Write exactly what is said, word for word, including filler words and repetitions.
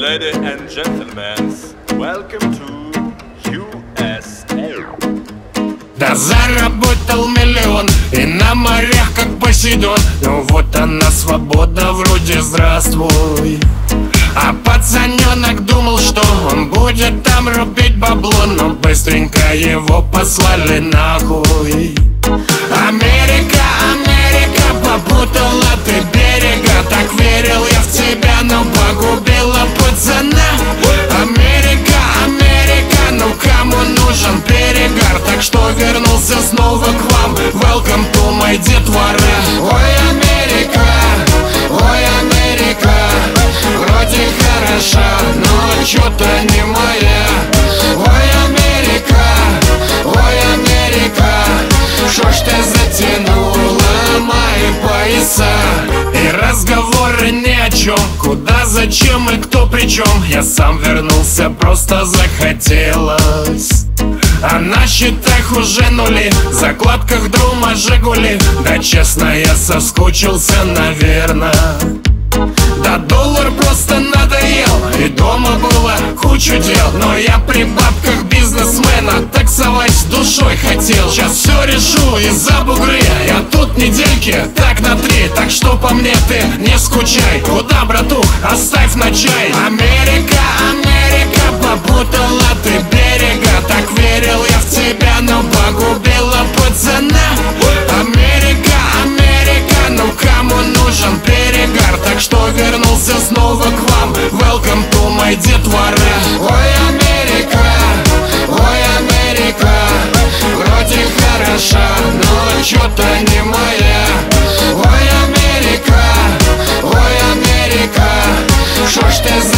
Ladies and gentlemen, welcome to ю эс эй. Да заработал миллион и на морях как Посейдон. Ну вот она свобода, вроде здравствуй. А пацаненок думал, что он будет там рубить бабло, но быстренько его послали нахуй. Америка, Америка, попутала ты берега. Так верил я в тебя, но погубила пацана. Америка, Америка, ну кому нужен перегар? Так что вернулся снова к вам. Welcome to my детвора. Ой, Америка, ой, Америка, вроде хороша, но чё-то не моя. Ой, Америка, ой, Америка, шо ж ты затянула мои пояса? И разговоры ни о чем, куда, зачем и кто при чем. Я сам вернулся, просто захотелось. А на счетах уже нули, в закладках друма Жигули. Да честно, я соскучился, наверно. Да доллар просто надоел, и дома было кучу дел. Но я при бабках бизнесмена таксовать душой хотел. Сейчас все решу из-за бугры, я тут недельки так на три. Так что по мне ты не скучай. Куда, братух, оставь на чай. Америка, Америка, попутала ты берега. Так верил я в тебя, но погубила пацана. Америка, Америка, ну кому нужен перегар? Так что вернулся снова к вам. Welcome to my детвора. Ой, Америка, ой, Америка, вроде хороша, но чё-то не моя. Ой, Америка, ой, Америка, шо ж ты